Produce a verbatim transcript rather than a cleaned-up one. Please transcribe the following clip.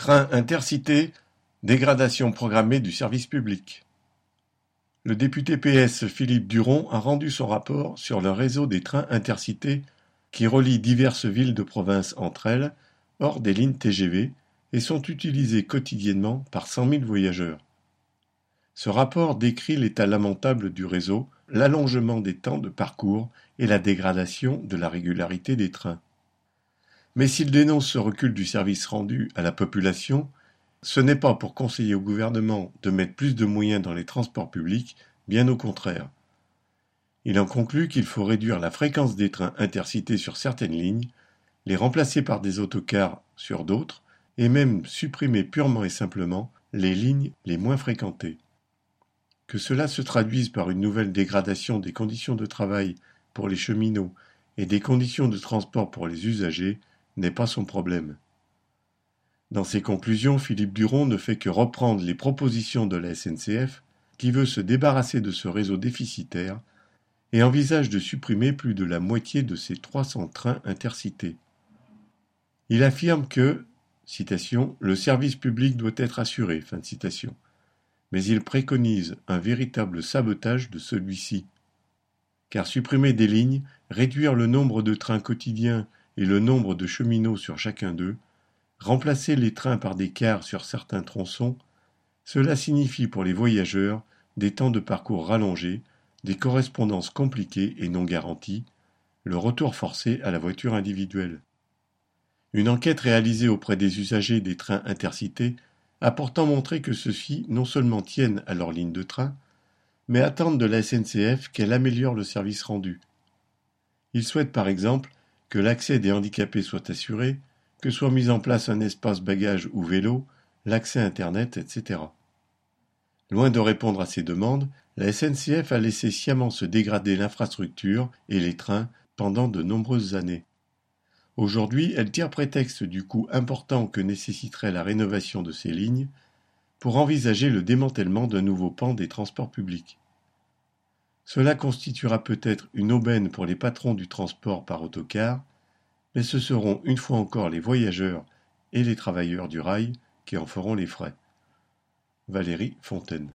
Train Intercités, dégradation programmée du service public. Le député P S Philippe Duron a rendu son rapport sur le réseau des trains intercités qui relient diverses villes de province entre elles, hors des lignes T G V, et sont utilisés quotidiennement par cent mille voyageurs. Ce rapport décrit l'état lamentable du réseau, l'allongement des temps de parcours et la dégradation de la régularité des trains. Mais s'il dénonce ce recul du service rendu à la population, ce n'est pas pour conseiller au gouvernement de mettre plus de moyens dans les transports publics, bien au contraire. Il en conclut qu'il faut réduire la fréquence des trains intercités sur certaines lignes, les remplacer par des autocars sur d'autres, et même supprimer purement et simplement les lignes les moins fréquentées. Que cela se traduise par une nouvelle dégradation des conditions de travail pour les cheminots et des conditions de transport pour les usagers n'est pas son problème. Dans ses conclusions, Philippe Duron ne fait que reprendre les propositions de la S N C F, qui veut se débarrasser de ce réseau déficitaire et envisage de supprimer plus de la moitié de ses trois cents trains intercités. Il affirme que, citation, « le service public doit être assuré », fin de citation. Mais il préconise un véritable sabotage de celui-ci. Car supprimer des lignes, réduire le nombre de trains quotidiens et le nombre de cheminots sur chacun d'eux, remplacer les trains par des cars sur certains tronçons, cela signifie pour les voyageurs des temps de parcours rallongés, des correspondances compliquées et non garanties, le retour forcé à la voiture individuelle. Une enquête réalisée auprès des usagers des trains intercités a pourtant montré que ceux-ci non seulement tiennent à leur ligne de train, mais attendent de la S N C F qu'elle améliore le service rendu. Ils souhaitent par exemple que l'accès des handicapés soit assuré, que soit mis en place un espace bagages ou vélo, l'accès Internet, et cetera. Loin de répondre à ces demandes, la S N C F a laissé sciemment se dégrader l'infrastructure et les trains pendant de nombreuses années. Aujourd'hui, elle tire prétexte du coût important que nécessiterait la rénovation de ces lignes pour envisager le démantèlement d'un nouveau pan des transports publics. Cela constituera peut-être une aubaine pour les patrons du transport par autocar, mais ce seront une fois encore les voyageurs et les travailleurs du rail qui en feront les frais. Valérie Fontaine.